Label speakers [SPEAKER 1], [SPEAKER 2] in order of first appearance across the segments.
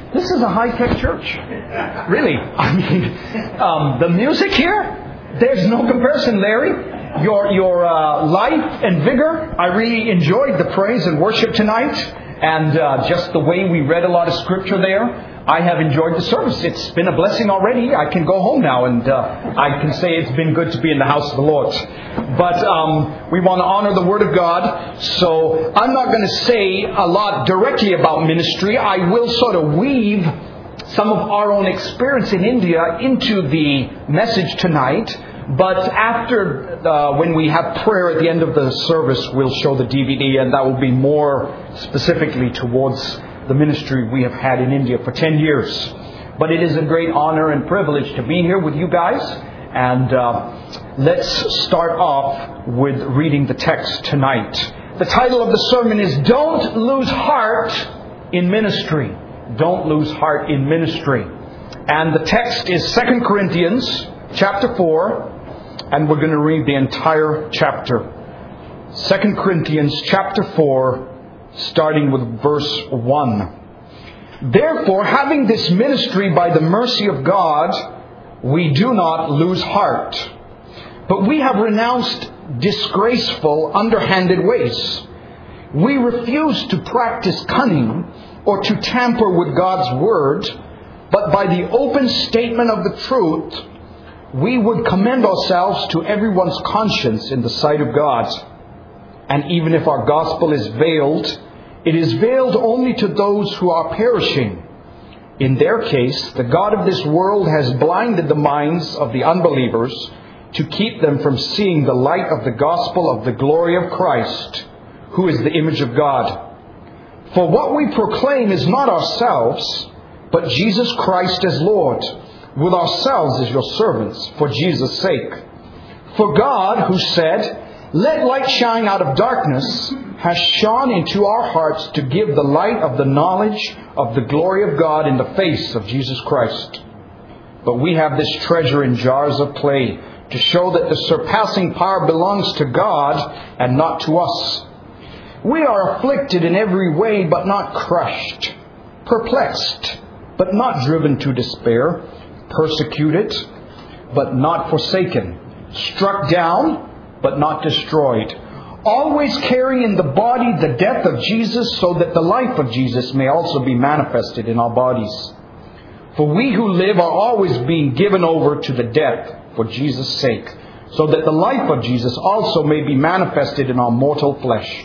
[SPEAKER 1] This is a high-tech church. Really. I mean, the music here, there's no comparison, Larry. Your life and vigor. I really enjoyed the praise and worship tonight. And just the way we read a lot of scripture there. I have enjoyed the service. It's been a blessing already. I can go home now and I can say it's been good to be in the house of the Lord. But we want to honor the Word of God. So I'm not going to say a lot directly about ministry. I will sort of weave some of our own experience in India into the message tonight. But after, when we have prayer at the end of the service, we'll show the DVD, and that will be more specifically towards the ministry we have had in India for 10 years. But it is a great honor and privilege to be here with you guys. And let's start off with reading the text tonight. The title of the sermon is Don't Lose Heart in Ministry. Don't lose heart in ministry. And the text is 2 Corinthians chapter 4. And we're going to read the entire chapter. 2 Corinthians chapter 4, starting with verse 1. Therefore, having this ministry by the mercy of God, we do not lose heart. But we have renounced disgraceful, underhanded ways. We refuse to practice cunning or to tamper with God's word, but by the open statement of the truth, we would commend ourselves to everyone's conscience in the sight of God. And even if our gospel is veiled, it is veiled only to those who are perishing. In their case, the God of this world has blinded the minds of the unbelievers to keep them from seeing the light of the gospel of the glory of Christ, who is the image of God. For what we proclaim is not ourselves, but Jesus Christ as Lord, with ourselves as your servants, for Jesus' sake. For God, who said, "Let light shine out of darkness," has shone into our hearts to give the light of the knowledge of the glory of God in the face of Jesus Christ. But we have this treasure in jars of clay, to show that the surpassing power belongs to God and not to us. We are afflicted in every way, but not crushed, perplexed, but not driven to despair, persecuted, but not forsaken, struck down, but not destroyed, always carrying in the body the death of Jesus, so that the life of Jesus may also be manifested in our bodies. For we who live are always being given over to the death for Jesus' sake, so that the life of Jesus also may be manifested in our mortal flesh.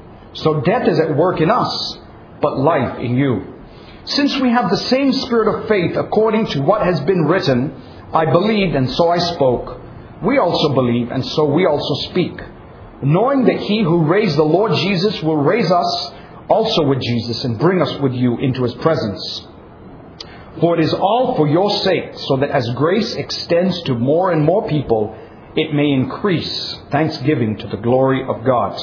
[SPEAKER 1] So death is at work in us, but life in you. Since we have the same spirit of faith, according to what has been written, I believed and so I spoke. We also believe and so we also speak, knowing that he who raised the Lord Jesus will raise us also with Jesus and bring us with you into his presence. For it is all for your sake, so that as grace extends to more and more people, it may increase thanksgiving to the glory of God.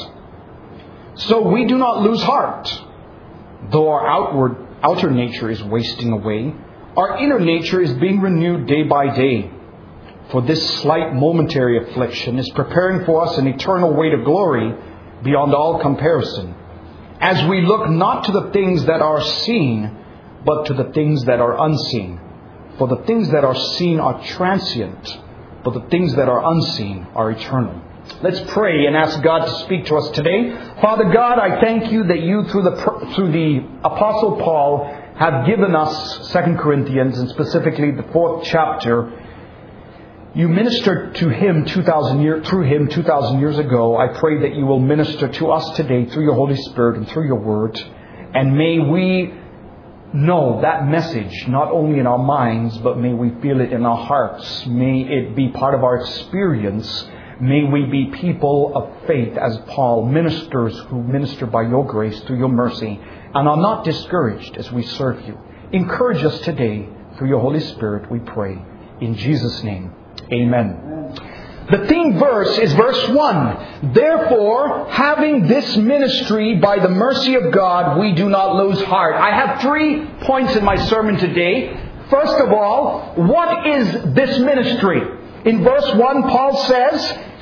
[SPEAKER 1] So we do not lose heart. Though our outer nature is wasting away, our inner nature is being renewed day by day. For this slight momentary affliction is preparing for us an eternal weight of glory beyond all comparison, as we look not to the things that are seen, but to the things that are unseen. For the things that are seen are transient, but the things that are unseen are eternal. Let's pray and ask God to speak to us today. Father God, I thank you that you, through the Apostle Paul, have given us 2 Corinthians, and specifically the 4th chapter. You ministered to him 2,000 years ago. I pray that you will minister to us today through your Holy Spirit and through your word. And may we know that message not only in our minds, but may we feel it in our hearts. May it be part of our experience. May we be people of faith as Paul, ministers who minister by your grace through your mercy and are not discouraged as we serve you. Encourage us today through your Holy Spirit, we pray. In Jesus' name, amen. The theme verse is verse 1. Therefore, having this ministry by the mercy of God, we do not lose heart. I have 3 points in my sermon today. First of all, what is this ministry? In verse 1, Paul says,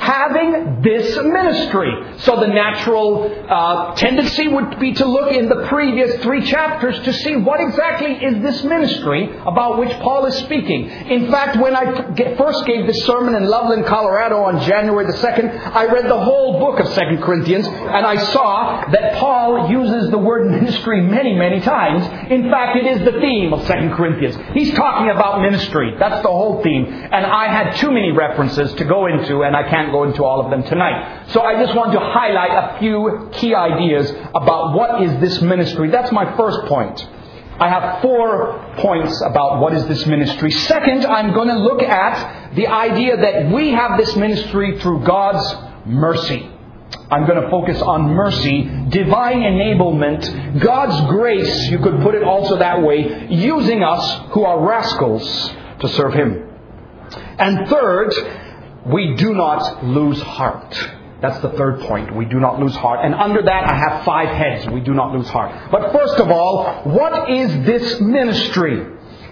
[SPEAKER 1] having this ministry. So the natural tendency would be to look in the previous 3 chapters to see what exactly is this ministry about which Paul is speaking. In fact, when I first gave this sermon in Loveland, Colorado on January the 2nd, I read the whole book of 2 Corinthians, and I saw that Paul uses the word ministry many, many times. In fact, it is the theme of 2 Corinthians. He's talking about ministry. That's the whole theme. And I had too many references to go into, and I can't go into all of them tonight. So I just want to highlight a few key ideas about what is this ministry. That's my first point. I have 4 points about what is this ministry. Second, I'm going to look at the idea that we have this ministry through God's mercy. I'm going to focus on mercy, divine enablement, God's grace, you could put it also that way, using us who are rascals to serve Him. And third, we do not lose heart. That's the third point. We do not lose heart. And under that, I have 5 heads. We do not lose heart. But first of all, what is this ministry?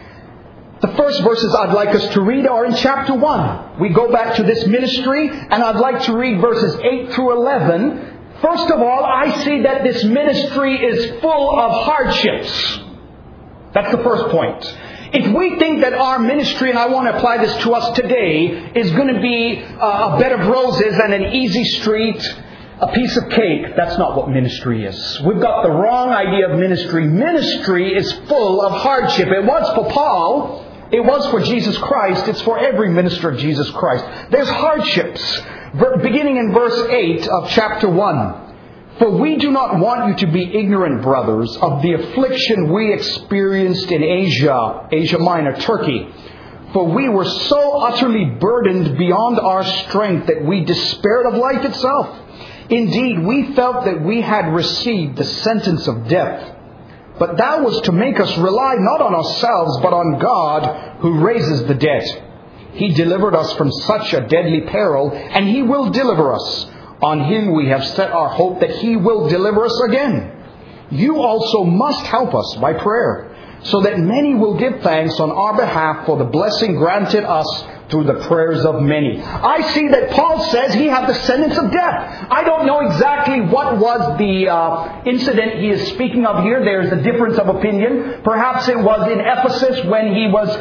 [SPEAKER 1] The first verses I'd like us to read are in chapter 1. We go back to this ministry, and I'd like to read verses 8 through 11. First of all, I see that this ministry is full of hardships. That's the first point. If we think that our ministry, and I want to apply this to us today, is going to be a bed of roses and an easy street, a piece of cake, that's not what ministry is. We've got the wrong idea of ministry. Ministry is full of hardship. It was for Paul. It was for Jesus Christ. It's for every minister of Jesus Christ. There's hardships. Beginning in verse 8 of chapter 1. For we do not want you to be ignorant, brothers, of the affliction we experienced in Asia Minor, Turkey. For we were so utterly burdened beyond our strength that we despaired of life itself. Indeed, we felt that we had received the sentence of death. But that was to make us rely not on ourselves, but on God, who raises the dead. He delivered us from such a deadly peril, and He will deliver us. On Him we have set our hope that He will deliver us again. You also must help us by prayer, so that many will give thanks on our behalf for the blessing granted us through the prayers of many. I see that Paul says he had the sentence of death. I don't know exactly what was the incident he is speaking of here. There's a difference of opinion. Perhaps it was in Ephesus when he was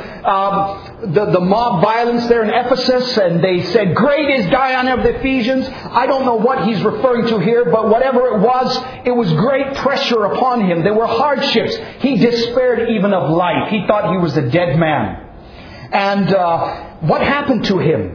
[SPEAKER 1] the mob violence there in Ephesus, and they said, "Great is Dion of the Ephesians." I don't know what he's referring to here, but whatever it was great pressure upon him. There were hardships. He despaired even of life. He thought he was a dead man. And what happened to him?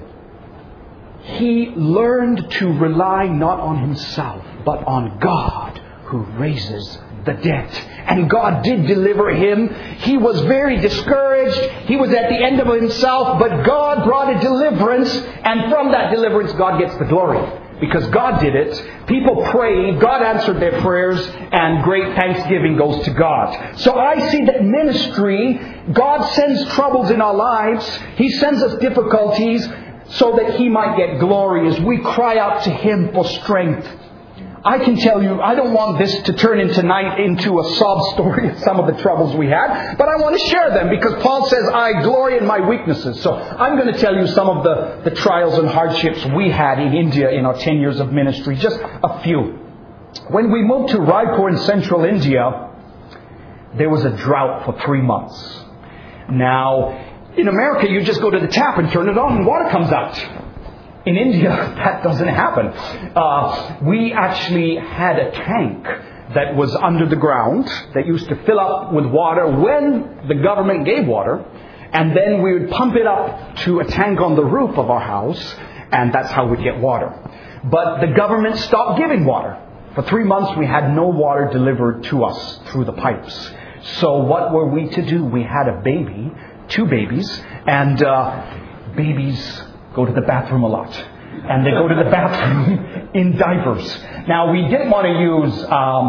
[SPEAKER 1] He learned to rely not on himself, but on God, who raises the dead. And God did deliver him. He was very discouraged. He was at the end of himself, but God brought a deliverance, and from that deliverance, God gets the glory. Because God did it. People prayed, God answered their prayers, and great thanksgiving goes to God. So I see that ministry, God sends troubles in our lives. He sends us difficulties so that He might get glory as we cry out to Him for strength. I can tell you, I don't want this to turn tonight into a sob story of some of the troubles we had, but I want to share them because Paul says, I glory in my weaknesses. So I'm going to tell you some of the trials and hardships we had in India in our 10 years of ministry. Just a few. When we moved to Raipur in central India, there was a drought for 3 months. Now, in America, you just go to the tap and turn it on and water comes out. In India, that doesn't happen. We actually had a tank that was under the ground that used to fill up with water when the government gave water. And then we would pump it up to a tank on the roof of our house. And that's how we'd get water. But the government stopped giving water. For 3 months, we had no water delivered to us through the pipes. So what were we to do? We had a baby, 2 babies, and babies go to the bathroom a lot. And they go to the bathroom in diapers. Now, we didn't want to use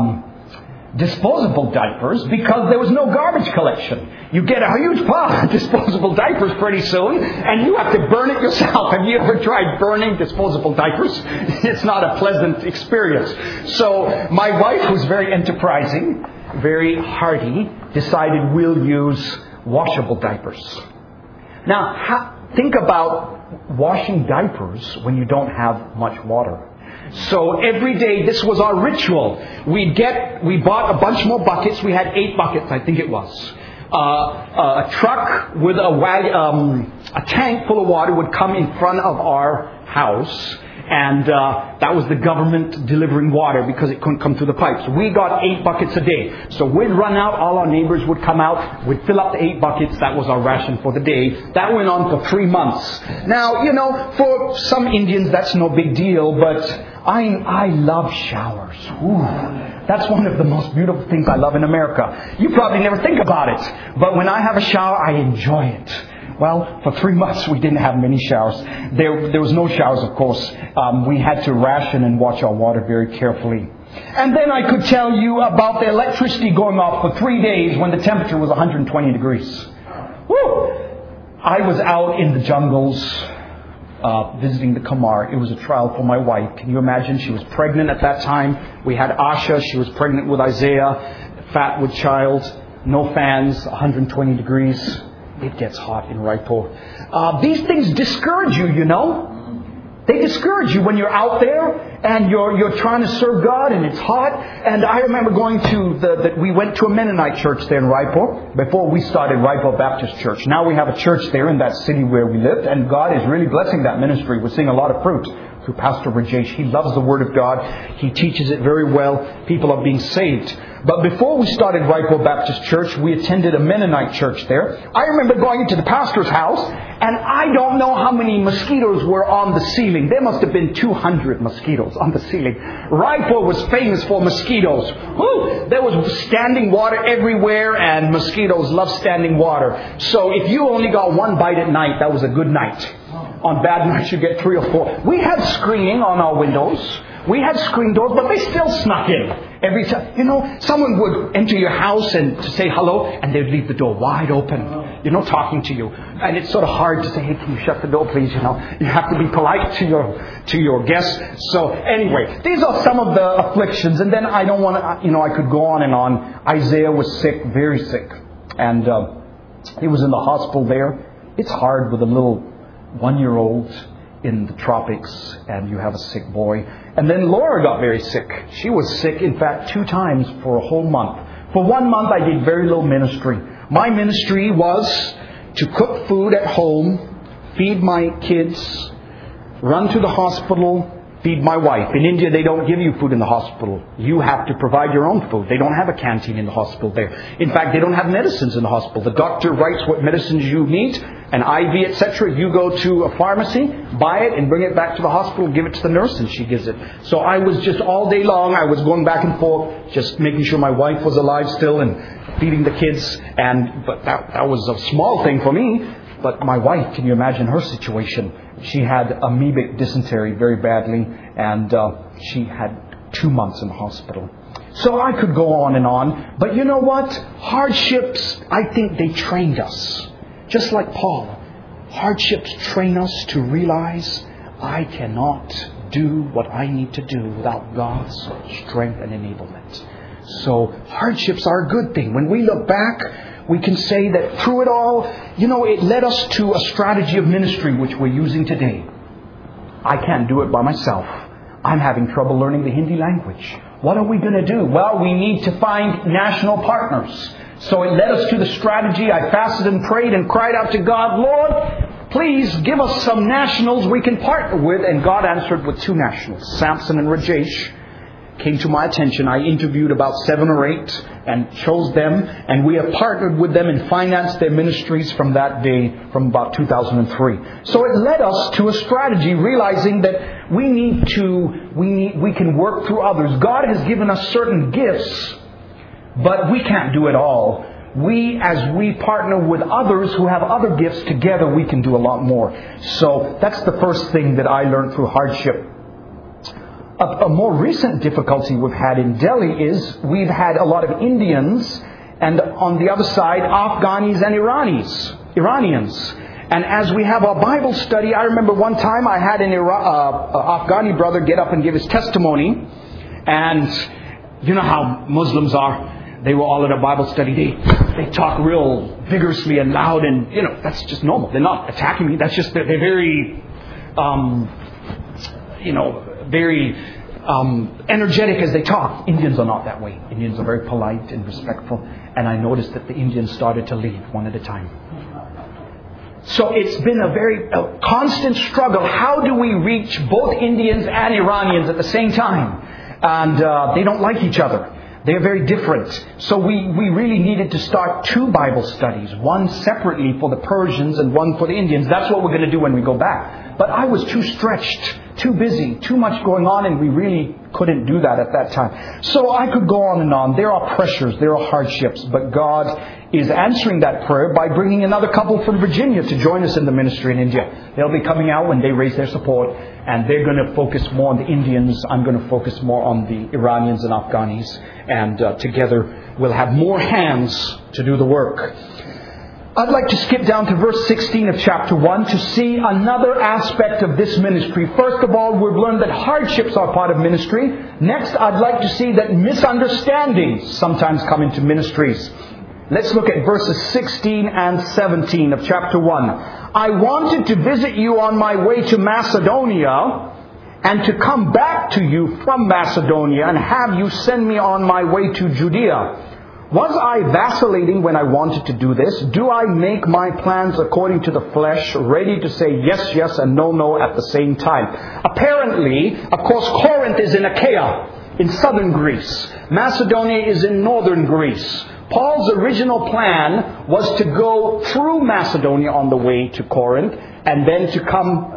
[SPEAKER 1] disposable diapers because there was no garbage collection. You get a huge pile of disposable diapers pretty soon, and you have to burn it yourself. Have you ever tried burning disposable diapers? It's not a pleasant experience. So my wife, who's very enterprising, very hardy, decided we'll use washable diapers. Now, think about washing diapers when you don't have much water. So every day, this was our ritual. We bought a bunch more buckets. We had 8 buckets, I think it was. A truck with a tank full of water would come in front of our house. And that was the government delivering water because it couldn't come through the pipes. We got 8 buckets a day. So we'd run out, all our neighbors would come out, we'd fill up the 8 buckets, that was our ration for the day. That went on for 3 months. Now, for some Indians that's no big deal, but I love showers. Ooh, that's one of the most beautiful things I love in America. You probably never think about it, but when I have a shower, I enjoy it. Well, for 3 months we didn't have many showers. There was no showers, of course. We had to ration and watch our water very carefully. And then I could tell you about the electricity going off for 3 days when the temperature was 120 degrees. Woo! I was out in the jungles visiting the Kamar. It was a trial for my wife. Can you imagine? She was pregnant at that time. We had Asha. She was pregnant with Isaiah, fat with child, no fans, 120 degrees. It gets hot in Raipur. These things discourage you, you know. They discourage you when you're out there and you're trying to serve God and it's hot. And I remember going to we went to a Mennonite church there in Raipur before we started Raipur Baptist Church. Now we have a church there in that city where we lived, and God is really blessing that ministry. We're seeing a lot of fruit through Pastor Rajesh. He loves the Word of God. He teaches it very well. People are being saved. But before we started Raipur Baptist Church, we attended a Mennonite church there. I remember going into the pastor's house, and I don't know how many mosquitoes were on the ceiling. There must have been 200 mosquitoes on the ceiling. Raipur was famous for mosquitoes. Woo! There was standing water everywhere, and mosquitoes love standing water. So if you only got 1 bite at night, that was a good night. On bad nights, you get 3 or 4. We had screening on our windows. We had screen doors, but they still snuck in. Every time, someone would enter your house and to say hello, and they'd leave the door wide open, talking to you. And it's sort of hard to say, hey, can you shut the door, please? You have to be polite to your guests. So anyway, these are some of the afflictions. And then I don't want to, I could go on and on. Isaiah was sick, very sick. And he was in the hospital there. It's hard with a little 1-year-old in the tropics, and you have a sick boy. And then Laura got very sick. She was sick, in fact, 2 times for a whole month. For 1 month, I did very little ministry. My ministry was to cook food at home, feed my kids, run to the hospital, feed my wife. In India, they don't give you food in the hospital. You have to provide your own food. They don't have a canteen in the hospital there. In fact, they don't have medicines in the hospital. The doctor writes what medicines you need, an IV, etc. You go to a pharmacy, buy it, and bring it back to the hospital, give it to the nurse, and she gives it. So I was just all day long, I was going back and forth, just making sure my wife was alive still and feeding the kids. But that was a small thing for me. But my wife, can you imagine her situation? She had amoebic dysentery very badly, and she had 2 months in the hospital. So I could go on and on. But you know what? Hardships, I think they trained us. Just like Paul. Hardships train us to realize I cannot do what I need to do without God's strength and enablement. So hardships are a good thing. When we look back, we can say that through it all, it led us to a strategy of ministry which we're using today. I can't do it by myself. I'm having trouble learning the Hindi language. What are we going to do? Well, we need to find national partners. So it led us to the strategy. I fasted and prayed and cried out to God, Lord, please give us some nationals we can partner with. And God answered with 2 nationals, Samson and Rajesh. Came to my attention. I interviewed about 7 or 8 and chose them, and we have partnered with them and financed their ministries from that day, from about 2003. So it led us to a strategy, realizing that we can work through others. God has given us certain gifts, but we can't do it all. As we partner with others who have other gifts together, we can do a lot more. So that's the first thing that I learned through hardship. A more recent difficulty we've had in Delhi is we've had a lot of Indians, and on the other side, Afghanis and Iranians. And as we have our Bible study, I remember one time I had an Afghani brother get up and give his testimony. And you know how Muslims are. They were all at a Bible study. they talk real vigorously and loud, and that's just normal. They're not attacking me. That's just they're very, very energetic as they talk. Indians are not that way. Indians are very polite and respectful. And I noticed that the Indians started to leave one at a time. So it's been a constant struggle. How do we reach both Indians and Iranians at the same time? And they don't like each other. They're very different. So we really needed to start 2 Bible studies. One separately for the Persians and one for the Indians. That's what we're going to do when we go back. But I was too stretched, too busy, too much going on, and we really couldn't do that at that time. So I could go on and on. There are pressures, there are hardships, but God is answering that prayer by bringing another couple from Virginia to join us in the ministry in India. They'll be coming out when they raise their support, and they're going to focus more on the Indians. I'm going to focus more on the Iranians and Afghanis, and together we'll have more hands to do the work. I'd like to skip down to verse 16 of chapter 1 to see another aspect of this ministry. First of all, we've learned that hardships are part of ministry. Next, I'd like to see that misunderstandings sometimes come into ministries. Let's look at verses 16 and 17 of chapter 1. I wanted to visit you on my way to Macedonia, and to come back to you from Macedonia and have you send me on my way to Judea. Was I vacillating when I wanted to do this? Do I make my plans according to the flesh, ready to say yes, yes, and no, no at the same time? Apparently, of course, Corinth is in Achaia, in southern Greece. Macedonia is in northern Greece. Paul's original plan was to go through Macedonia on the way to Corinth, and then to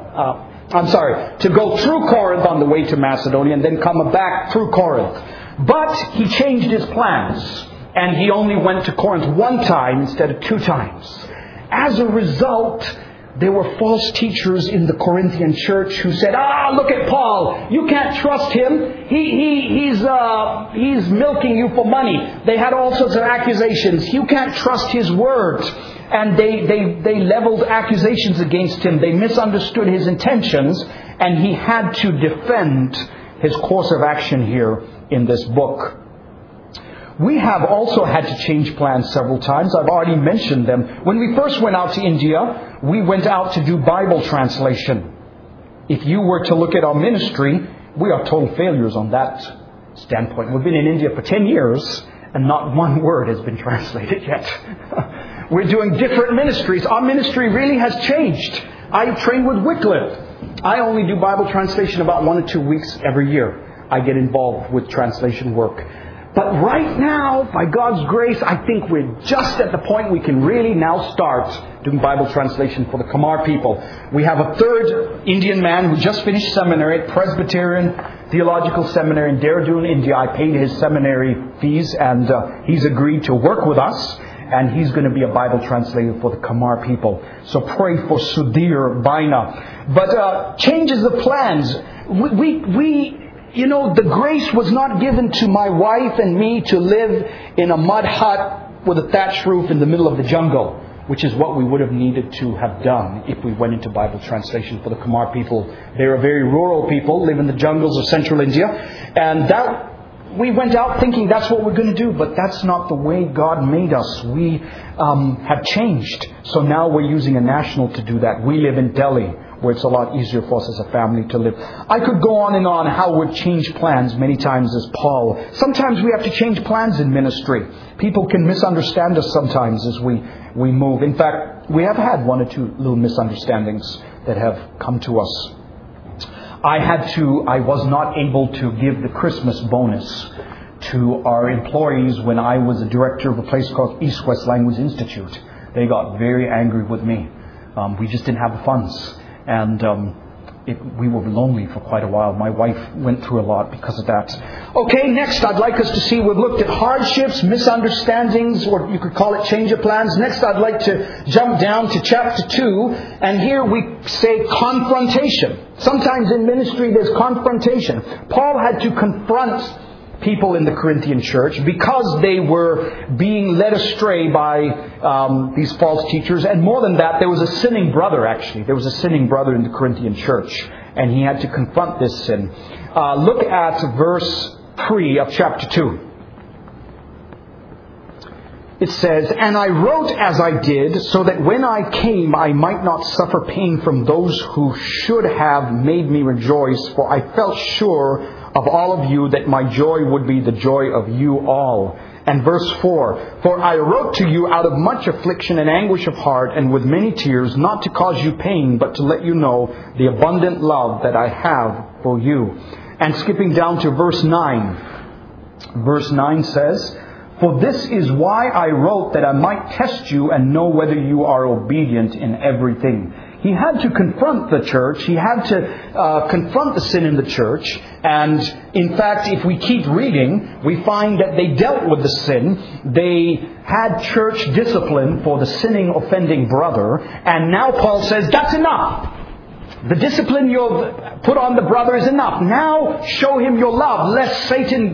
[SPEAKER 1] go through Corinth on the way to Macedonia, and then come back through Corinth. But he changed his plans. And he only went to Corinth 1 time instead of 2 times. As a result, there were false teachers in the Corinthian church who said, look at Paul. You can't trust him. He's milking you for money. They had all sorts of accusations. You can't trust his word. And they leveled accusations against him. They misunderstood his intentions. And he had to defend his course of action here in this book. We have also had to change plans several times. I've already mentioned them. When we first went out to India, we went out to do Bible translation. If you were to look at our ministry, we are total failures on that standpoint. We've been in India for 10 years and not one word has been translated yet. We're doing different ministries. Our ministry really has changed. I train with Wycliffe. I only do Bible translation about 1 or 2 weeks every year. I get involved with translation work. But right now, by God's grace, I think we're just at the point we can really now start doing Bible translation for the Kamar people. We have a 3rd Indian man who just finished seminary at Presbyterian Theological Seminary in Dehradun, India. I paid his seminary fees, and he's agreed to work with us. And he's going to be a Bible translator for the Kamar people. So pray for Sudhir Baina. But changes of plans. The grace was not given to my wife and me to live in a mud hut with a thatched roof in the middle of the jungle, which is what we would have needed to have done if we went into Bible translation for the Kamar people. They're a very rural people, live in the jungles of central India. And we went out thinking that's what we're going to do, but that's not the way God made us. We have changed. So now we're using a national to do that. We live in Delhi, where it's a lot easier for us as a family to live. I could go on and on how we've changed plans many times as Paul. Sometimes we have to change plans in ministry. People can misunderstand us sometimes as we move. In fact, we have had 1 or 2 little misunderstandings that have come to us. I was not able to give the Christmas bonus to our employees when I was the director of a place called East West Language Institute. They got very angry with me. We just didn't have the funds. And we were lonely for quite a while. My wife went through a lot because of that. Okay, next I'd like us to see, we've looked at hardships, misunderstandings, or you could call it change of plans. Next I'd like to jump down to chapter 2, and here we say confrontation. Sometimes in ministry there's confrontation. Paul had to confront people in the Corinthian church because they were being led astray by these false teachers. And more than that, there was a sinning brother actually. There was a sinning brother in the Corinthian church. And he had to confront this sin. Look at verse 3 of chapter 2. it says, "And I wrote as I did, so that when I came I might not suffer pain from those who should have made me rejoice, for I felt sure of all of you that my joy would be the joy of you all." And verse 4, "For I wrote to you out of much affliction and anguish of heart and with many tears, not to cause you pain, but to let you know the abundant love that I have for you." And skipping down to verse 9. Verse 9 says, "For this is why I wrote, that I might test you and know whether you are obedient in everything." He had to confront the church. He had to confront the sin in the church. And in fact, if we keep reading, we find that they dealt with the sin. They had church discipline for the sinning, offending brother. And now Paul says, that's enough. The discipline you've put on the brother is enough. Now show him your love, lest Satan,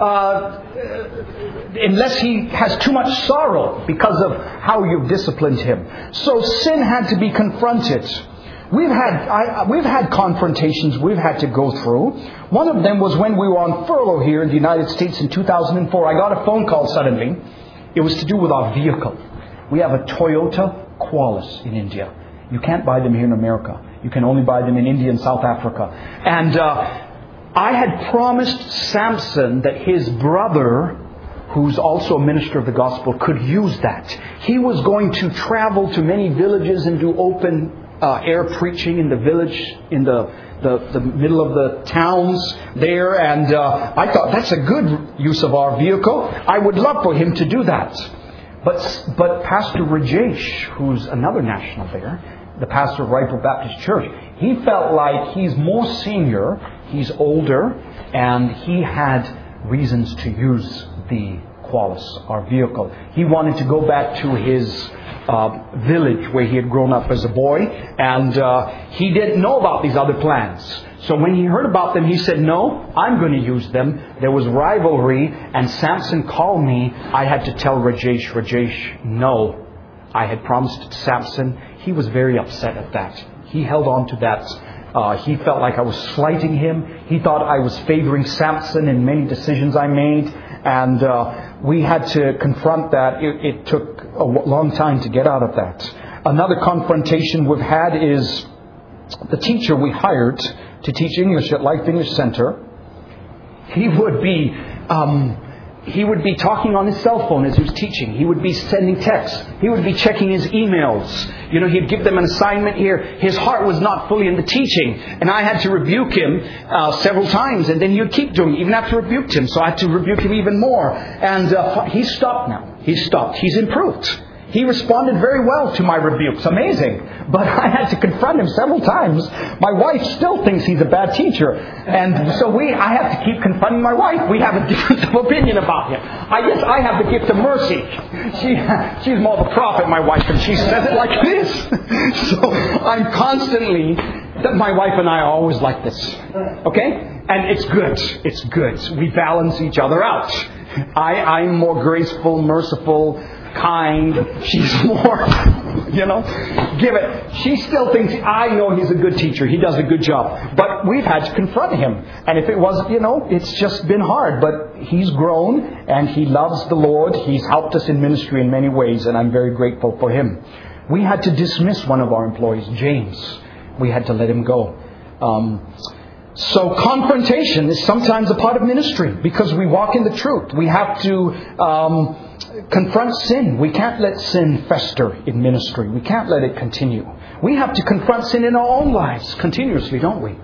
[SPEAKER 1] unless he has too much sorrow because of how you've disciplined him. So sin had to be confronted. We've had confrontations we've had to go through. One of them was when we were on furlough here in the United States in 2004. I got a phone call suddenly. It was to do with our vehicle. We have a Toyota Qualis in India. You can't buy them here in America. You can only buy them in India and South Africa. And I had promised Samson that his brother, who's also a minister of the gospel, could use that. He was going to travel to many villages and do open air preaching in the village, in the middle of the towns there. And I thought, that's a good use of our vehicle. I would love for him to do that. But Pastor Rajesh, who's another national there, the pastor of Rifle Baptist Church, he felt like he's more senior, he's older, and he had reasons to use the Qualis, our vehicle. He wanted to go back to his village where he had grown up as a boy, and he didn't know about these other plans. So when he heard about them, he said, "No, I'm going to use them." There was rivalry, and Samson called me. I had to tell Rajesh, no. I had promised Samson. He was very upset at that. He held on to that. He felt like I was slighting him. He thought I was favoring Samson in many decisions I made. And we had to confront that. It took a long time to get out of that. Another confrontation we've had is the teacher we hired to teach English at Life English Center. He would be talking on his cell phone as he was teaching. He would be sending texts. He would be checking his emails. He'd give them an assignment here. His heart was not fully in the teaching. And I had to rebuke him several times. And then he would keep doing it, even after I rebuked him. So I had to rebuke him even more. And he's stopped now. He's stopped. He's improved. He responded very well to my rebukes. Amazing. But I had to confront him several times. My wife still thinks he's a bad teacher. And so I have to keep confronting my wife. We have a difference of opinion about him. I guess I have the gift of mercy. She's more of a prophet, my wife, and she says it like this. So I'm constantly, my wife and I are always like this. Okay? And it's good. It's good. We balance each other out. I'm more graceful, merciful, kind. She's more, give it. She still thinks, I know he's a good teacher. He does a good job. But we've had to confront him. And if it was, it's just been hard. But he's grown and he loves the Lord. He's helped us in ministry in many ways. And I'm very grateful for him. We had to dismiss one of our employees, James. We had to let him go. So confrontation is sometimes a part of ministry because we walk in the truth. We have to confront sin. We can't let sin fester in ministry. We can't let it continue. We have to confront sin in our own lives continuously, don't we?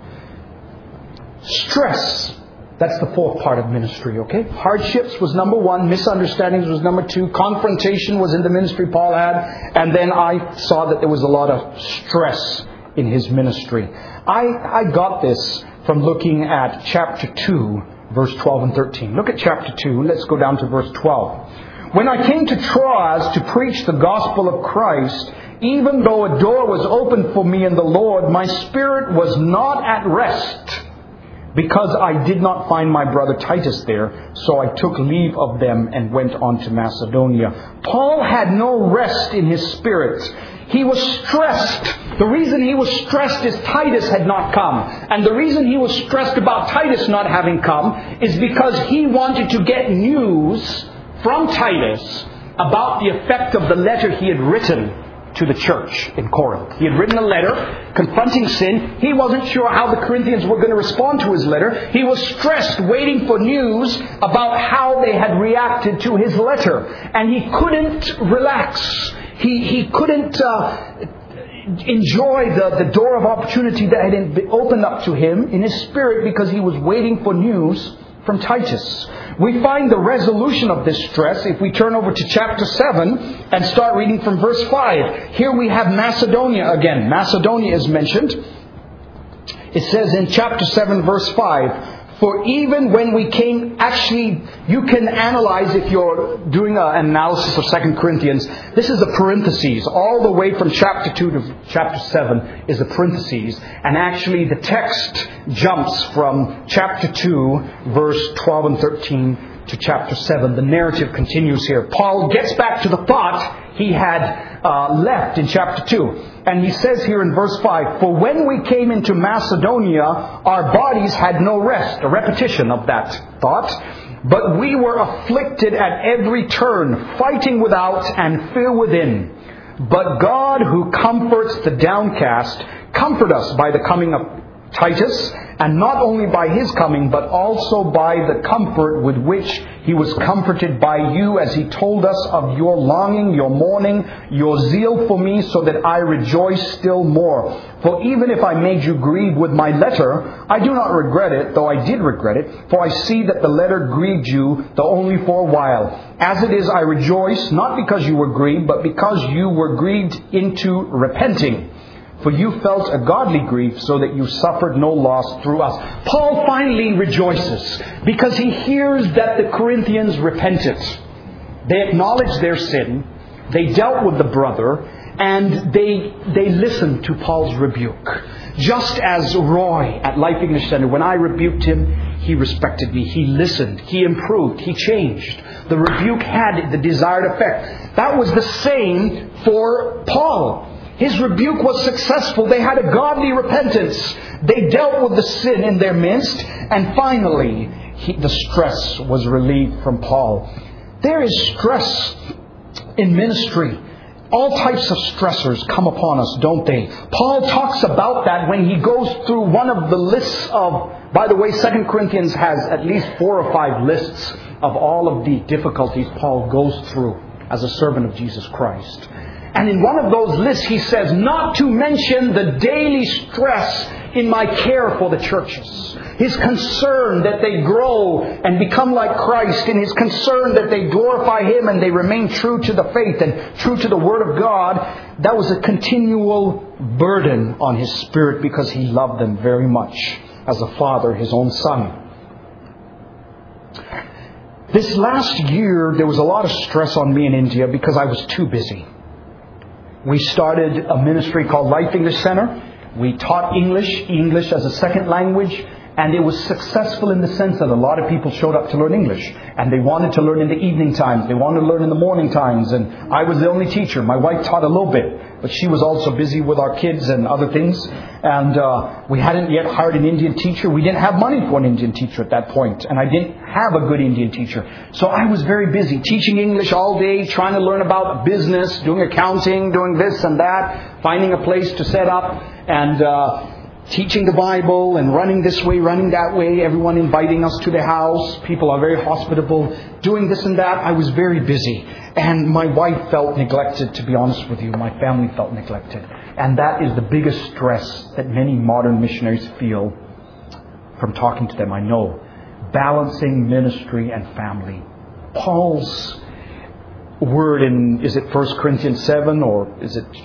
[SPEAKER 1] Stress. That's the fourth part of ministry, okay? Hardships was number one. Misunderstandings was number two. Confrontation was in the ministry Paul had. And then I saw that there was a lot of stress in his ministry. I got this from looking at chapter 2, verse 12 and 13. Look at chapter 2. Let's go down to verse 12. "When I came to Troas to preach the gospel of Christ, even though a door was opened for me in the Lord, my spirit was not at rest, because I did not find my brother Titus there. So I took leave of them and went on to Macedonia." Paul had no rest in his spirit. He was stressed. The reason he was stressed is Titus had not come. And the reason he was stressed about Titus not having come is because he wanted to get news from Titus about the effect of the letter he had written to the church in Corinth. He had written a letter confronting sin. He wasn't sure how the Corinthians were going to respond to his letter. He was stressed, waiting for news about how they had reacted to his letter. And he couldn't relax. He couldn't enjoy the door of opportunity that had been opened up to him in his spirit, because he was waiting for news from Titus. We find the resolution of this stress if we turn over to chapter 7 and start reading from verse 5. Here we have Macedonia again. Macedonia is mentioned. It says in chapter 7 verse 5, "For even when we came," actually you can analyze, if you're doing an analysis of 2 Corinthians, this is a parenthesis. All the way from chapter 2 to chapter 7 is a parenthesis. And actually the text jumps from chapter 2 verse 12 and 13 to chapter 7. The narrative continues here. Paul gets back to the thought he had left in chapter 2. And he says here in verse 5, "For when we came into Macedonia, our bodies had no rest." A repetition of that thought. "But we were afflicted at every turn, fighting without and fear within. But God, who comforts the downcast, comfort us by the coming of Titus, and not only by his coming, but also by the comfort with which he was comforted by you, as he told us of your longing, your mourning, your zeal for me, so that I rejoice still more. For even if I made you grieve with my letter, I do not regret it, though I did regret it, for I see that the letter grieved you, though only for a while. As it is, I rejoice, not because you were grieved, but because you were grieved into repenting. For you felt a godly grief, so that you suffered no loss through us." Paul finally rejoices because he hears that the Corinthians repented. They acknowledged their sin. They dealt with the brother. And they listened to Paul's rebuke. Just as Roy at Life English Center, when I rebuked him, he respected me. He listened. He improved. He changed. The rebuke had the desired effect. That was the same for Paul. His rebuke was successful. They had a godly repentance. They dealt with the sin in their midst. And finally, the stress was relieved from Paul. There is stress in ministry. All types of stressors come upon us, don't they? Paul talks about that when he goes through one of the lists of... By the way, 2 Corinthians has at least 4 or 5 lists of all of the difficulties Paul goes through as a servant of Jesus Christ. And in one of those lists he says, not to mention the daily stress in my care for the churches. His concern that they grow and become like Christ, and his concern that they glorify Him and they remain true to the faith and true to the Word of God. That was a continual burden on his spirit because he loved them very much as a father, his own son. This last year there was a lot of stress on me in India because I was too busy. We started a ministry called Life English Center. We taught English as a second language, and it was successful in the sense that a lot of people showed up to learn English, and they wanted to learn in the evening times. They wanted to learn in the morning times, and I was the only teacher. My wife taught a little bit, but she was also busy with our kids and other things, and we hadn't yet hired an Indian teacher. We didn't have money for an Indian teacher at that point, and I didn't have a good Indian teacher. So I was very busy teaching English all day, trying to learn about business, doing accounting, doing this and that, finding a place to set up, and teaching the Bible and running this way, running that way, everyone inviting us to their house. People are very hospitable, doing this and that. I was very busy. And my wife felt neglected, to be honest with you. My family felt neglected. And that is the biggest stress that many modern missionaries feel from talking to them, I know. Balancing ministry and family. Paul's word in, is it 1 Corinthians 7 or is it,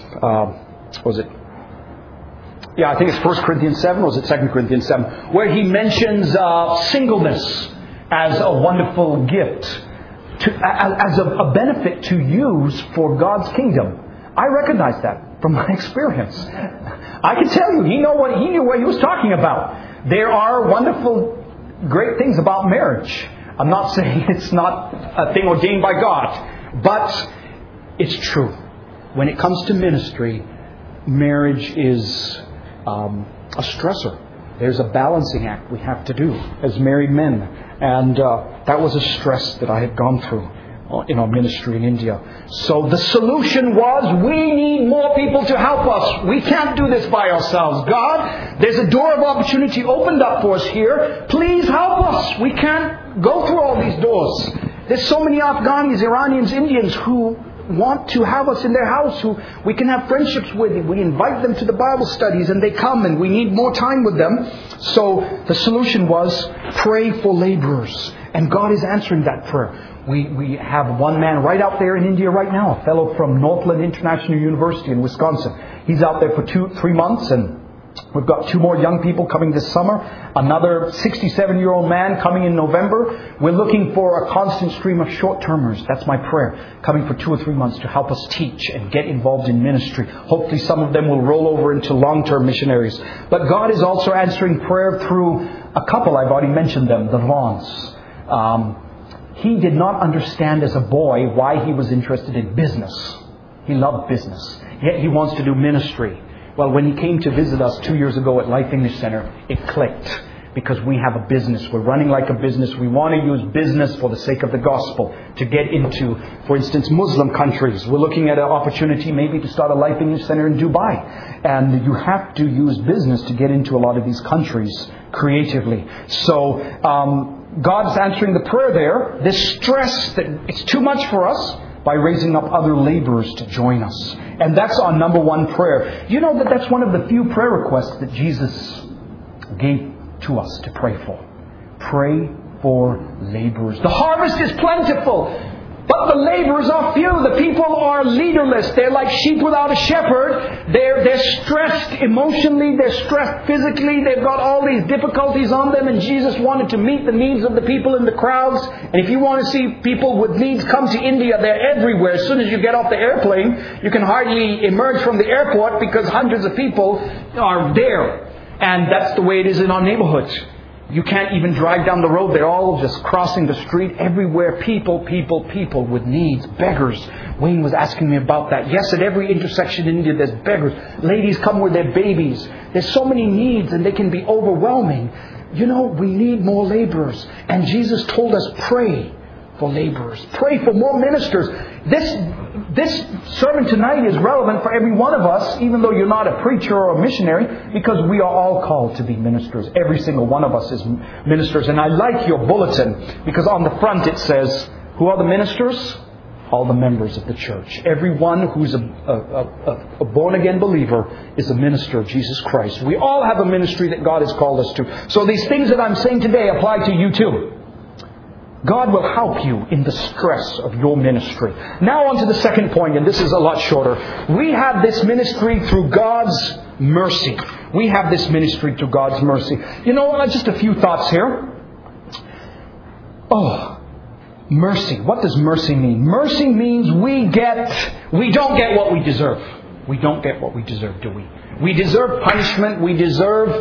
[SPEAKER 1] I think it's 1 Corinthians 7, or is it 2 Corinthians 7, where he mentions singleness as a wonderful gift, as a benefit to use for God's kingdom. I recognize that from my experience. I can tell you, he knew what he was talking about. There are wonderful, great things about marriage. I'm not saying it's not a thing ordained by God, but it's true. When it comes to ministry, marriage is a stressor. There's a balancing act we have to do as married men. And that was a stress that I had gone through. in our ministry in India. So the solution was, we need more people to help us. We can't do this by ourselves. God, there's a door of opportunity opened up for us here. Please help us. We can't go through all these doors. There's so many Afghanis, Iranians, Indians who want to have us in their house, who we can have friendships with. We invite them to the Bible studies and they come, and we need more time with them. So the solution was, pray for laborers. And God is answering that prayer. We have one man right out there in India right now, a fellow from Northland International University in Wisconsin. He's out there for 2-3 months, and we've got 2 more young people coming this summer. Another 67-year-old man coming in November. We're looking for a constant stream of short-termers. That's my prayer. Coming for 2 or 3 months to help us teach and get involved in ministry. Hopefully some of them will roll over into long-term missionaries. But God is also answering prayer through a couple. I've already mentioned them, the Vaughns. He did not understand as a boy why he was interested in business. He loved business. Yet he wants to do ministry. Well, when he came to visit us 2 years ago at Life English Center, it clicked. Because we have a business. We're running like a business. We want to use business for the sake of the gospel to get into, for instance, Muslim countries. We're looking at an opportunity maybe to start a Life English Center in Dubai. And you have to use business to get into a lot of these countries creatively. So, God's answering the prayer there. This stress that it's too much for us, by raising up other laborers to join us. And that's our number one prayer. You know that that's one of the few prayer requests that Jesus gave to us to pray for. Pray for laborers. The harvest is plentiful, but the laborers are few. The people are leaderless. They're like sheep without a shepherd. They're stressed emotionally. They're stressed physically. They've got all these difficulties on them. And Jesus wanted to meet the needs of the people in the crowds. And if you want to see people with needs come to India, they're everywhere. As soon as you get off the airplane, you can hardly emerge from the airport because hundreds of people are there. And that's the way it is in our neighborhoods. You can't even drive down the road. They're all just crossing the street. Everywhere, people with needs. Beggars. Wayne was asking me about that. Yes, at every intersection in India, there's beggars. Ladies come with their babies. There's so many needs, and they can be overwhelming. You know, we need more laborers. And Jesus told us, pray for laborers. Pray for more ministers. This sermon tonight is relevant for every one of us, even though you're not a preacher or a missionary, because we are all called to be ministers. Every single one of us is ministers. And I like your bulletin, because on the front it says, who are the ministers? All the members of the church. Everyone who's a born-again believer is a minister of Jesus Christ. We all have a ministry that God has called us to. So these things that I'm saying today apply to you too. God will help you in the stress of your ministry. Now on to the second point, and this is a lot shorter. We have this ministry through God's mercy. We have this ministry through God's mercy. You know, just a few thoughts here. Oh, mercy. What does mercy mean? Mercy means we don't get what we deserve. We don't get what we deserve, do we? We deserve punishment. We deserve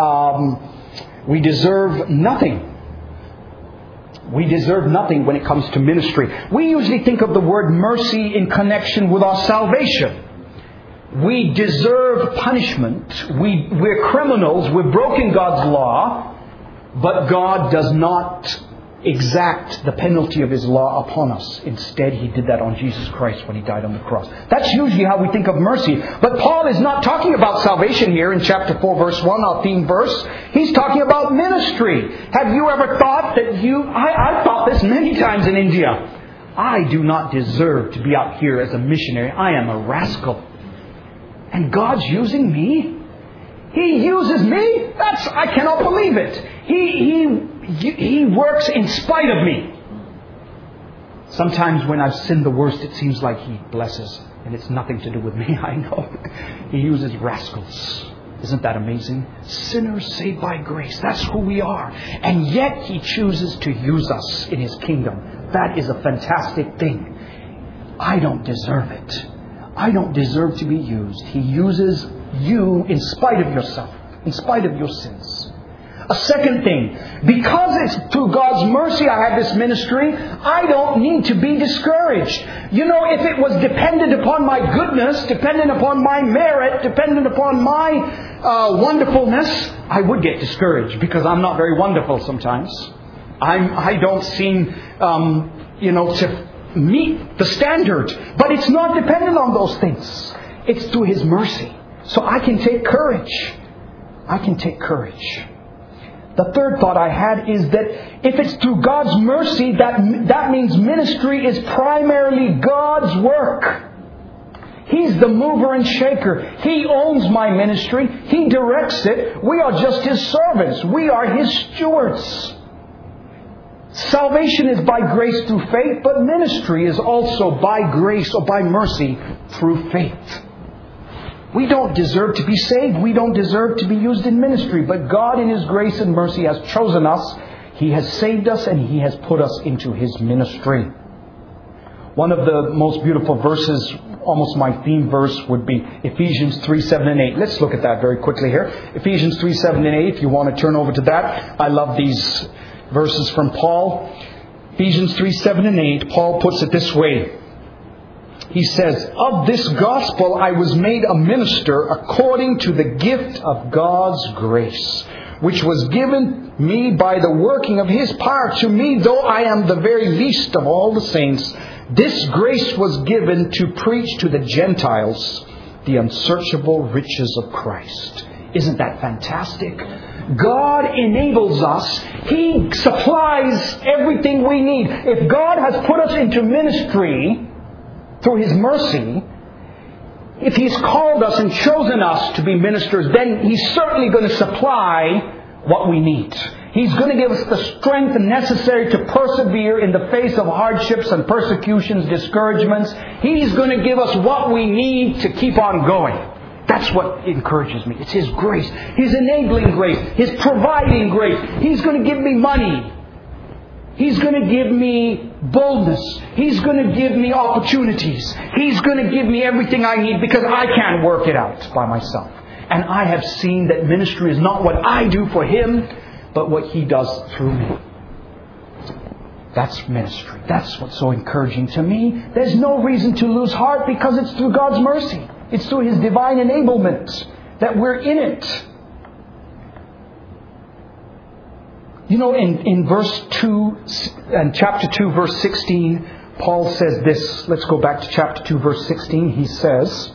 [SPEAKER 1] nothing. We deserve nothing when it comes to ministry. We usually think of the word mercy in connection with our salvation. We deserve punishment. We're criminals. We've broken God's law. But God does not exact the penalty of His law upon us. Instead, He did that on Jesus Christ when He died on the cross. That's usually how we think of mercy. But Paul is not talking about salvation here in chapter 4, verse 1, our theme verse. He's talking about ministry. Have you ever thought that I've thought this many times in India. I do not deserve to be out here as a missionary. I am a rascal. And God's using me? He uses me? I cannot believe it. He works in spite of me. Sometimes when I've sinned the worst, it seems like He blesses. And it's nothing to do with me, I know. He uses rascals. Isn't that amazing? Sinners saved by grace. That's who we are. And yet He chooses to use us in His kingdom. That is a fantastic thing. I don't deserve it. I don't deserve to be used. He uses you in spite of yourself, in spite of your sins. A second thing, because it's through God's mercy I have this ministry, I don't need to be discouraged. You know, if it was dependent upon my goodness, dependent upon my merit, dependent upon my wonderfulness, I would get discouraged because I'm not very wonderful sometimes. I don't seem, meet the standard. But it's not dependent on those things. It's through His mercy. So I can take courage. I can take courage. The third thought I had is that if it's through God's mercy, that means ministry is primarily God's work. He's the mover and shaker. He owns my ministry. He directs it. We are just His servants. We are His stewards. Salvation is by grace through faith, but ministry is also by grace or by mercy through faith. We don't deserve to be saved. We don't deserve to be used in ministry. But God in His grace and mercy has chosen us. He has saved us and He has put us into His ministry. One of the most beautiful verses, almost my theme verse, would be Ephesians 3, 7 and 8. Let's look at that very quickly here. Ephesians 3, 7 and 8, if you want to turn over to that. I love these verses from Paul. Ephesians 3, 7 and 8, Paul puts it this way. He says, "Of this gospel I was made a minister according to the gift of God's grace, which was given me by the working of His power. To me, though I am the very least of all the saints, this grace was given to preach to the Gentiles the unsearchable riches of Christ." Isn't that fantastic? God enables us. He supplies everything we need. If God has put us into ministry through His mercy, if He's called us and chosen us to be ministers, then He's certainly going to supply what we need. He's going to give us the strength necessary to persevere in the face of hardships and persecutions, discouragements. He's going to give us what we need to keep on going. That's what encourages me. It's His grace. His enabling grace. His providing grace. He's going to give me money. He's going to give me boldness. He's going to give me opportunities. He's going to give me everything I need because I can't work it out by myself. And I have seen that ministry is not what I do for Him, but what He does through me. That's ministry. That's what's so encouraging to me. There's no reason to lose heart because it's through God's mercy. It's through His divine enablement that we're in it. You know, in verse 2, and chapter 2, verse 16, Paul says this. Let's go back to chapter 2, verse 16. He says,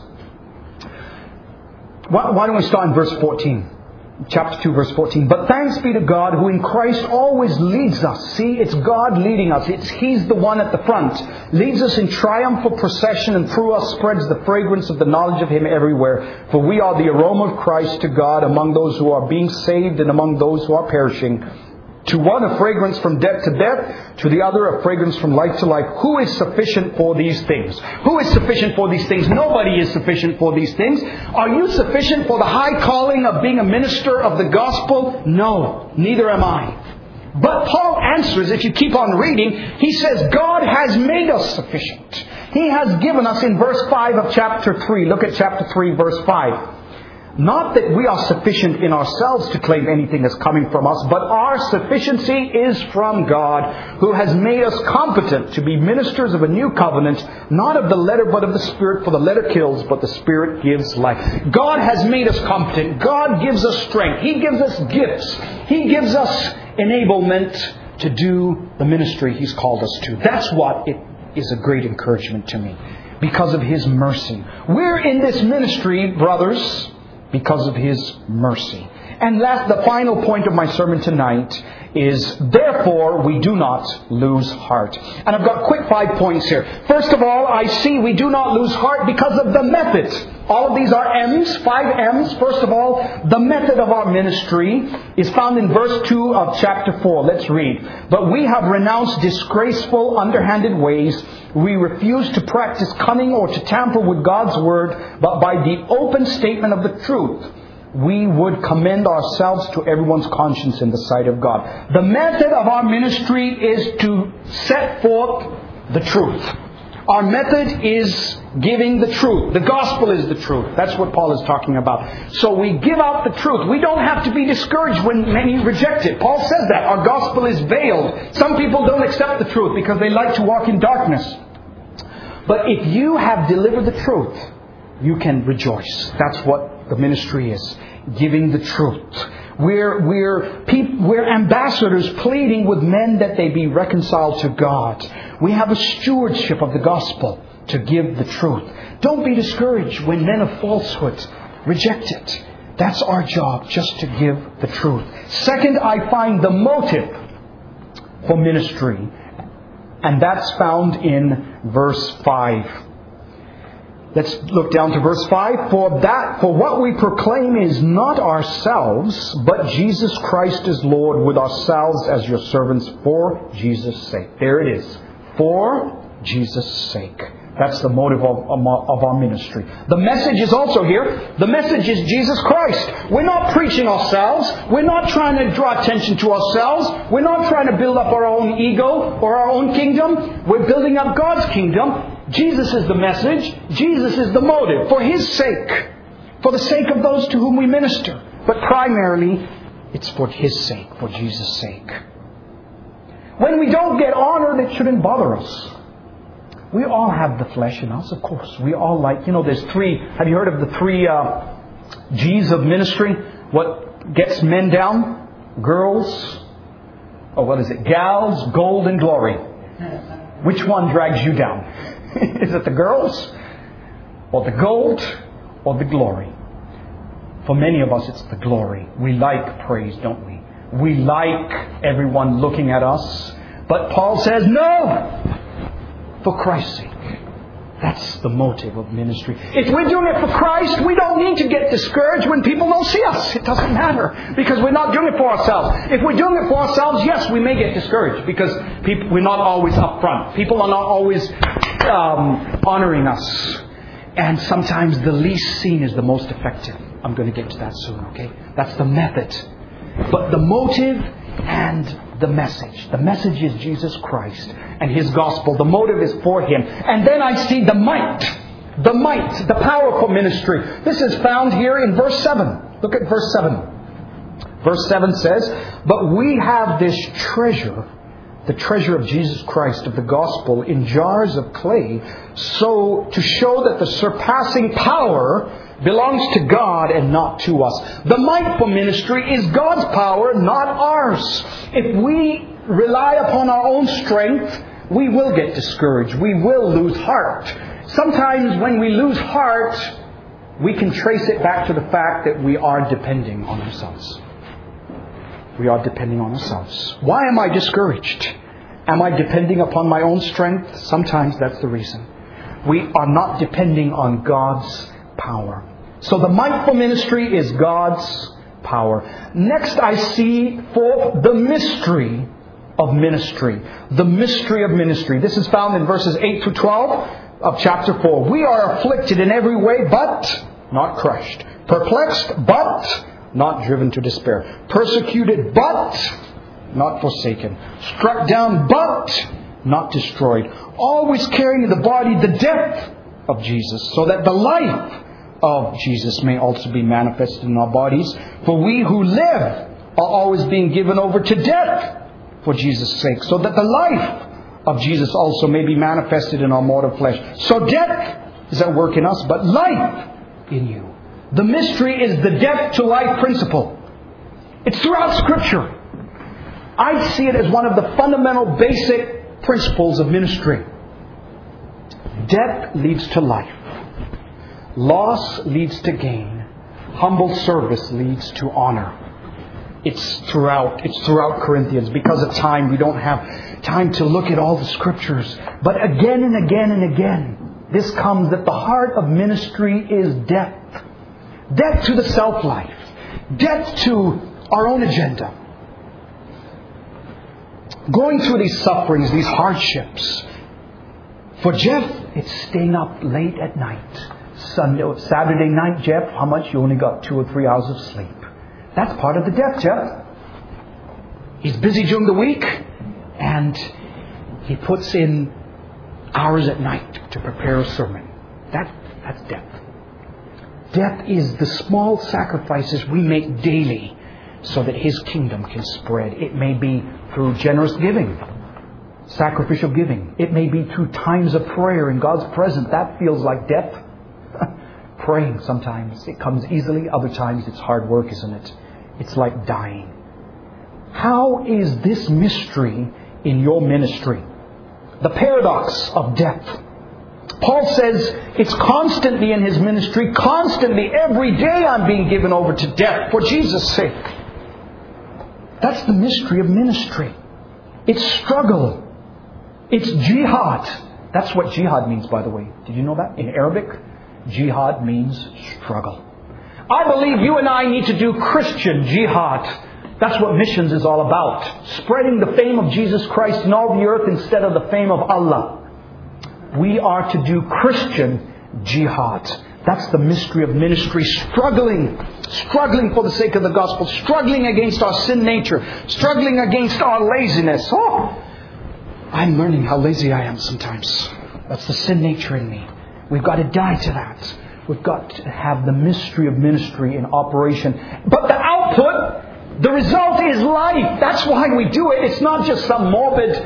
[SPEAKER 1] why don't we start in verse 14? Chapter 2, verse 14. "But thanks be to God who in Christ always leads us." See, it's God leading us. He's the one at the front. Leads us in triumphal procession, and through us spreads the fragrance of the knowledge of Him everywhere. For we are the aroma of Christ to God among those who are being saved and among those who are perishing. To one a fragrance from death to death, to the other a fragrance from life to life. Who is sufficient for these things? Who is sufficient for these things? Nobody is sufficient for these things. Are you sufficient for the high calling of being a minister of the gospel? No, neither am I. But Paul answers, if you keep on reading, he says God has made us sufficient. He has given us in verse 5 of chapter 3. Look at chapter 3, verse 5. "Not that we are sufficient in ourselves to claim anything is coming from us, but our sufficiency is from God, who has made us competent to be ministers of a new covenant, not of the letter but of the Spirit, for the letter kills, but the Spirit gives life." God has made us competent. God gives us strength. He gives us gifts. He gives us enablement to do the ministry He's called us to. That's what it is a great encouragement to me, because of His mercy. We're in this ministry, brothers, because of His mercy. And the final point of my sermon tonight is, therefore, we do not lose heart. And I've got quick 5 points here. First of all, I see we do not lose heart because of the method. All of these are M's, 5 M's. First of all, the method of our ministry is found in verse 2 of chapter 4. Let's read. "But we have renounced disgraceful, underhanded ways. We refuse to practice cunning or to tamper with God's word, but by the open statement of the truth, we would commend ourselves to everyone's conscience in the sight of God." The method of our ministry is to set forth the truth. Our method is giving the truth. The gospel is the truth. That's what Paul is talking about. So we give out the truth. We don't have to be discouraged when many reject it. Paul says that. Our gospel is veiled. Some people don't accept the truth because they like to walk in darkness. But if you have delivered the truth, you can rejoice. That's what the ministry is. Giving the truth. We're ambassadors pleading with men that they be reconciled to God. We have a stewardship of the gospel to give the truth. Don't be discouraged when men of falsehood reject it. That's our job, just to give the truth. Second, I find the motive for ministry. And that's found in verse 5. Let's look down to verse 5. For what we proclaim is not ourselves, but Jesus Christ is Lord, with ourselves as your servants for Jesus' sake. There it is. For Jesus' sake. That's the motive of our ministry. The message is also here. The message is Jesus Christ. We're not preaching ourselves. We're not trying to draw attention to ourselves. We're not trying to build up our own ego or our own kingdom. We're building up God's kingdom. Jesus is the message. Jesus is the motive. For His sake. For the sake of those to whom we minister. But primarily, it's for His sake. For Jesus' sake. When we don't get honored, it shouldn't bother us. We all have the flesh in us, of course. We all there's three. Have you heard of the three G's of ministry? What gets men down? Girls. Gals, gold, and glory. Which one drags you down? Is it the girls? Or the gold? Or the glory? For many of us, it's the glory. We like praise, don't we? We like everyone looking at us. But Paul says, no! For Christ's sake. That's the motive of ministry. If we're doing it for Christ, we don't need to get discouraged when people don't see us. It doesn't matter. Because we're not doing it for ourselves. If we're doing it for ourselves, yes, we may get discouraged. Because we're not always up front. People are not always honoring us. And sometimes the least seen is the most effective. I'm going to get to that soon, okay? That's the method. But the motive and the message. The message is Jesus Christ and His gospel. The motive is for Him. And then I see the might. The might. The powerful ministry. This is found here in verse 7. Look at verse 7. Verse 7 says, but we have this treasure, the treasure of Jesus Christ, of the gospel, in jars of clay, so to show that the surpassing power belongs to God and not to us. The might for ministry is God's power, not ours. If we rely upon our own strength, we will get discouraged. We will lose heart. Sometimes when we lose heart, we can trace it back to the fact that we are depending on ourselves. We are depending on ourselves. Why am I discouraged? Am I depending upon my own strength? Sometimes that's the reason. We are not depending on God's power. So the might for ministry is God's power. Next I see for the mystery of ministry. The mystery of ministry. This is found in verses 8 to 12 of chapter 4. We are afflicted in every way, but not crushed. Perplexed, but not driven to despair. Persecuted, but not forsaken. Struck down, but not destroyed. Always carrying in the body the death of Jesus, so that the life of Jesus may also be manifested in our bodies. For we who live are always being given over to death for Jesus' sake, so that the life of Jesus also may be manifested in our mortal flesh. So death is at work in us, but life in you. The mystery is the death to life principle. It's throughout Scripture. I see it as one of the fundamental basic principles of ministry. Death leads to life. Loss leads to gain. Humble service leads to honor. It's throughout Corinthians. Because of time, we don't have time to look at all the Scriptures. But again and again and again, this comes that the heart of ministry is death. Death to the self-life. Death to our own agenda. Going through these sufferings, these hardships. For Jeff, it's staying up late at night. Saturday night, Jeff, how much? You only got 2 or 3 hours of sleep. That's part of the death, Jeff. He's busy during the week, and he puts in hours at night to prepare a sermon. That's death. Death is the small sacrifices we make daily so that His kingdom can spread. It may be through generous giving, sacrificial giving. It may be through times of prayer in God's presence. That feels like death. Praying sometimes, it comes easily. Other times it's hard work, isn't it? It's like dying. How is this mystery in your ministry? the paradox of death. Paul says it's constantly in his ministry, constantly, every day I'm being given over to death for Jesus' sake. That's the mystery of ministry. It's struggle. It's jihad. That's what jihad means, by the way. Did you know that? In Arabic, jihad means struggle. I believe you and I need to do Christian jihad. That's what missions is all about. Spreading the fame of Jesus Christ in all the earth instead of the fame of Allah. We are to do Christian jihad. That's the mystery of ministry. Struggling for the sake of the gospel. Struggling against our sin nature. Struggling against our laziness. Oh, I'm learning how lazy I am sometimes. That's the sin nature in me. We've got to die to that. We've got to have the mystery of ministry in operation. But the output, the result is life. That's why we do it. It's not just some morbid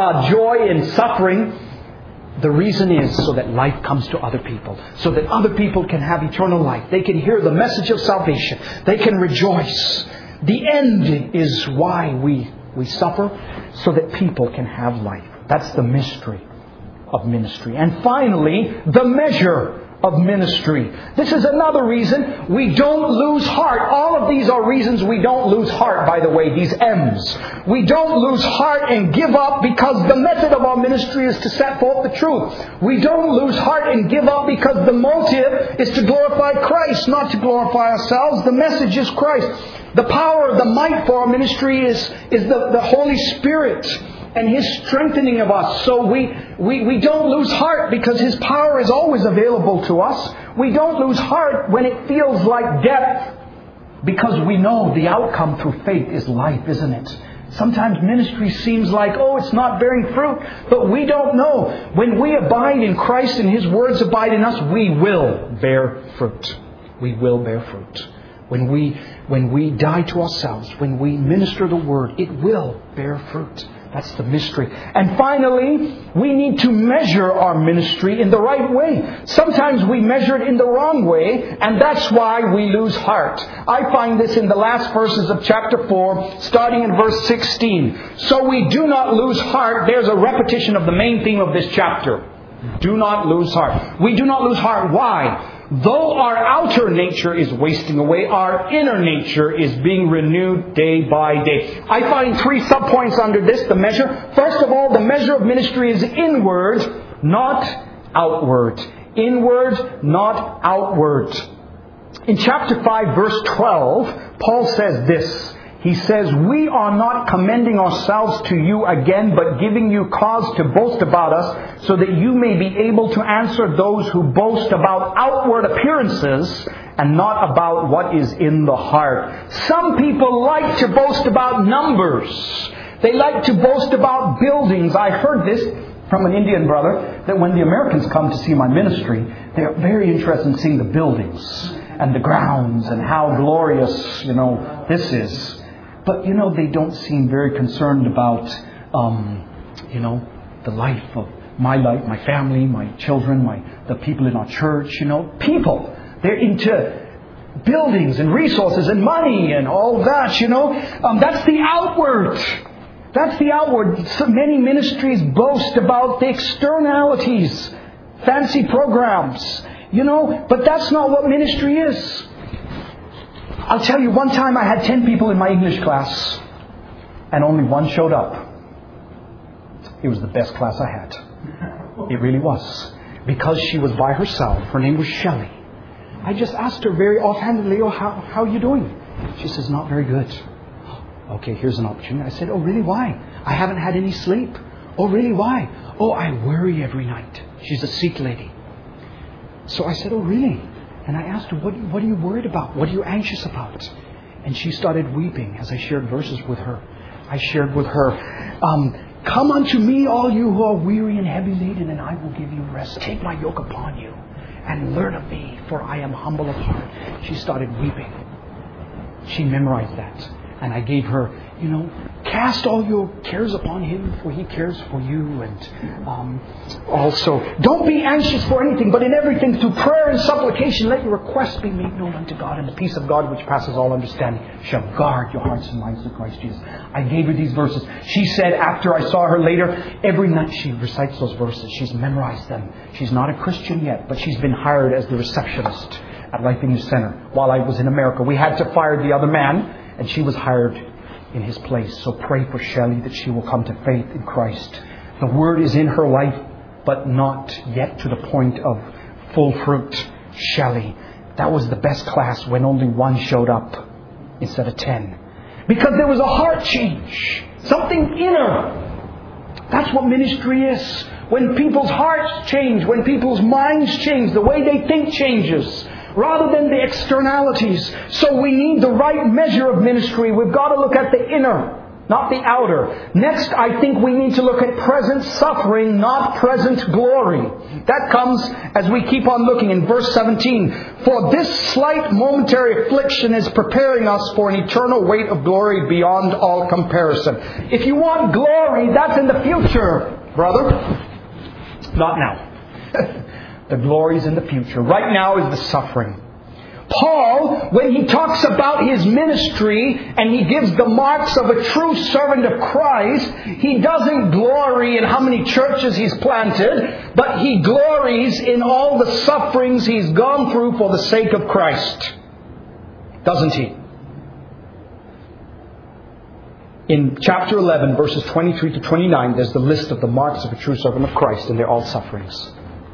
[SPEAKER 1] joy in suffering. The reason is so that life comes to other people. So that other people can have eternal life. They can hear the message of salvation. They can rejoice. The end is why we suffer. So that people can have life. That's the mystery of ministry. And finally, the measure of ministry. This is another reason we don't lose heart. All of these are reasons we don't lose heart, by the way, these M's. We don't lose heart and give up because the method of our ministry is to set forth the truth. We don't lose heart and give up because the motive is to glorify Christ, not to glorify ourselves. The message is Christ. The power, the might for our ministry is the Holy Spirit and His strengthening of us. So we don't lose heart because His power is always available to us. We don't lose heart when it feels like death because we know the outcome through faith is life, isn't it? Sometimes ministry seems like, it's not bearing fruit. But we don't know. When we abide in Christ and His words abide in us, we will bear fruit. We will bear fruit. When we die to ourselves, when we minister the Word, it will bear fruit. That's the mystery. And finally, we need to measure our ministry in the right way. Sometimes we measure it in the wrong way, and that's why we lose heart. I find this in the last verses of chapter 4, starting in verse 16. So we do not lose heart. There's a repetition of the main theme of this chapter. Do not lose heart. We do not lose heart. Why? Though our outer nature is wasting away, our inner nature is being renewed day by day. I find 3 subpoints under this, the measure. First of all, the measure of ministry is inward, not outward. Inward, not outward. In chapter 5, verse 12, Paul says this. He says, we are not commending ourselves to you again, but giving you cause to boast about us, so that you may be able to answer those who boast about outward appearances and not about what is in the heart. Some people like to boast about numbers. They like to boast about buildings. I heard this from an Indian brother, that when the Americans come to see my ministry, they're very interested in seeing the buildings and the grounds and how glorious, this is. But, they don't seem very concerned about, the life of my life, my family, my children, the people in our church, People, they're into buildings and resources and money and all that, That's the outward. That's the outward. So many ministries boast about the externalities, fancy programs, but that's not what ministry is. I'll tell you, one time I had 10 people in my English class and only one showed up. It was the best class I had. It really was. Because she was by herself. Her name was Shelley. I just asked her very offhandedly, how are you doing? She says, not very good. Okay, here's an opportunity. I said, really, why? I haven't had any sleep. Oh, really, why? I worry every night. She's a Sikh lady. So I said, really? And I asked her, what are you worried about? What are you anxious about? And she started weeping as I shared verses with her. I shared with her, come unto me, all you who are weary and heavy laden, and I will give you rest. Take my yoke upon you and learn of me, for I am humble of heart. She started weeping. She memorized that. And I gave her cast all your cares upon Him, for He cares for you. And also, don't be anxious for anything, but in everything, through prayer and supplication, let your requests be made known unto God. And the peace of God, which passes all understanding, shall guard your hearts and minds through Christ Jesus. I gave her these verses. She said, after I saw her later, every night she recites those verses. She's memorized them. She's not a Christian yet, but she's been hired as the receptionist at Life in You Center. While I was in America, we had to fire the other man, and she was hired in his place. So pray for Shelley that she will come to faith in Christ. The Word is in her life, but not yet to the point of full fruit. Shelley, that was the best class when only one showed up instead of 10. Because there was a heart change. Something inner. That's what ministry is. When people's hearts change, when people's minds change, the way they think changes, rather than the externalities. So we need the right measure of ministry. We've got to look at the inner, not the outer. Next, I think we need to look at present suffering, not present glory. That comes as we keep on looking in verse 17. For this slight momentary affliction is preparing us for an eternal weight of glory beyond all comparison. If you want glory, that's in the future, brother. Not now. The glory is in the future. Right now is the suffering. Paul, when he talks about his ministry and he gives the marks of a true servant of Christ, he doesn't glory in how many churches he's planted, but he glories in all the sufferings he's gone through for the sake of Christ. Doesn't he? In chapter 11, verses 23 to 29, there's the list of the marks of a true servant of Christ, and they're all sufferings.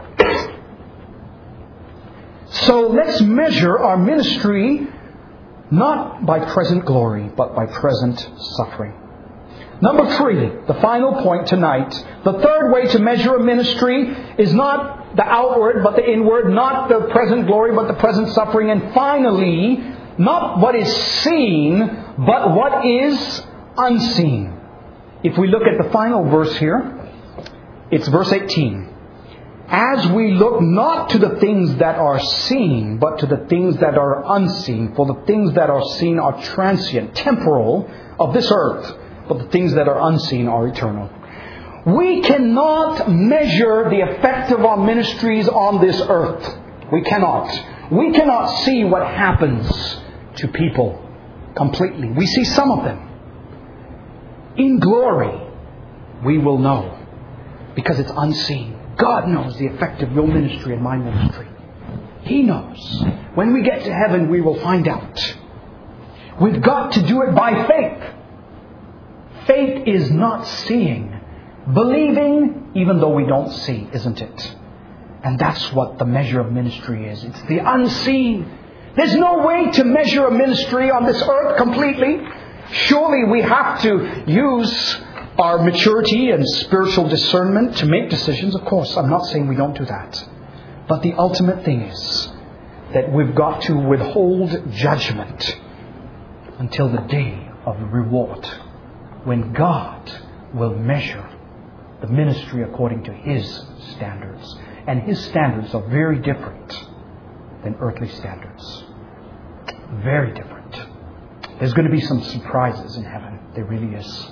[SPEAKER 1] So let's measure our ministry not by present glory, but by present suffering. Number 3, the final point tonight. The third way to measure a ministry is not the outward, but the inward. Not the present glory, but the present suffering. And finally, not what is seen, but what is unseen. If we look at the final verse here, it's verse 18. As we look not to the things that are seen, but to the things that are unseen. For the things that are seen are transient, temporal, of this earth. But the things that are unseen are eternal. We cannot measure the effect of our ministries on this earth. We cannot. We cannot see what happens to people completely. We see some of them. In glory, we will know. Because it's unseen. God knows the effect of your ministry and my ministry. He knows. When we get to heaven, we will find out. We've got to do it by faith. Faith is not seeing. Believing even though we don't see, isn't it? And that's what the measure of ministry is. It's the unseen. There's no way to measure a ministry on this earth completely. Surely we have to use our maturity and spiritual discernment to make decisions. Of course, I'm not saying we don't do that. But the ultimate thing is that we've got to withhold judgment until the day of reward, when God will measure the ministry according to His standards. And His standards are very different than earthly standards. Very different. There's going to be some surprises in heaven. There really is.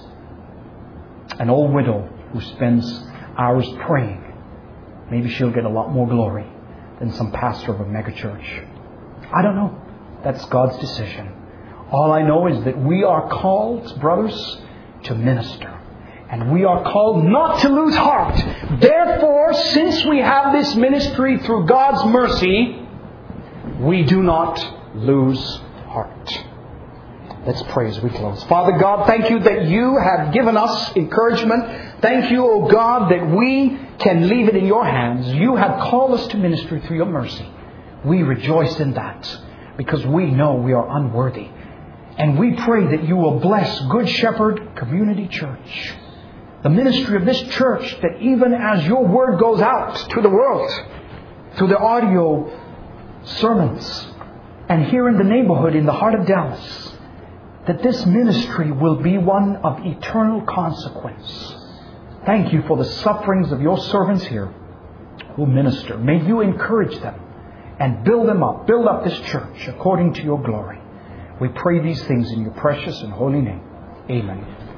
[SPEAKER 1] An old widow who spends hours praying, maybe she'll get a lot more glory than some pastor of a megachurch. I don't know. That's God's decision. All I know is that we are called, brothers, to minister. And we are called not to lose heart. Therefore, since we have this ministry through God's mercy, we do not lose heart. Let's pray as we close. Father God, thank You that You have given us encouragement. Thank You, O God, that we can leave it in Your hands. You have called us to ministry through Your mercy. We rejoice in that because we know we are unworthy. And we pray that You will bless Good Shepherd Community Church, the ministry of this church, that even as Your word goes out to the world, through the audio sermons, and here in the neighborhood, in the heart of Dallas, that this ministry will be one of eternal consequence. Thank You for the sufferings of Your servants here who minister. May You encourage them and build them up. Build up this church according to Your glory. We pray these things in Your precious and holy name. Amen.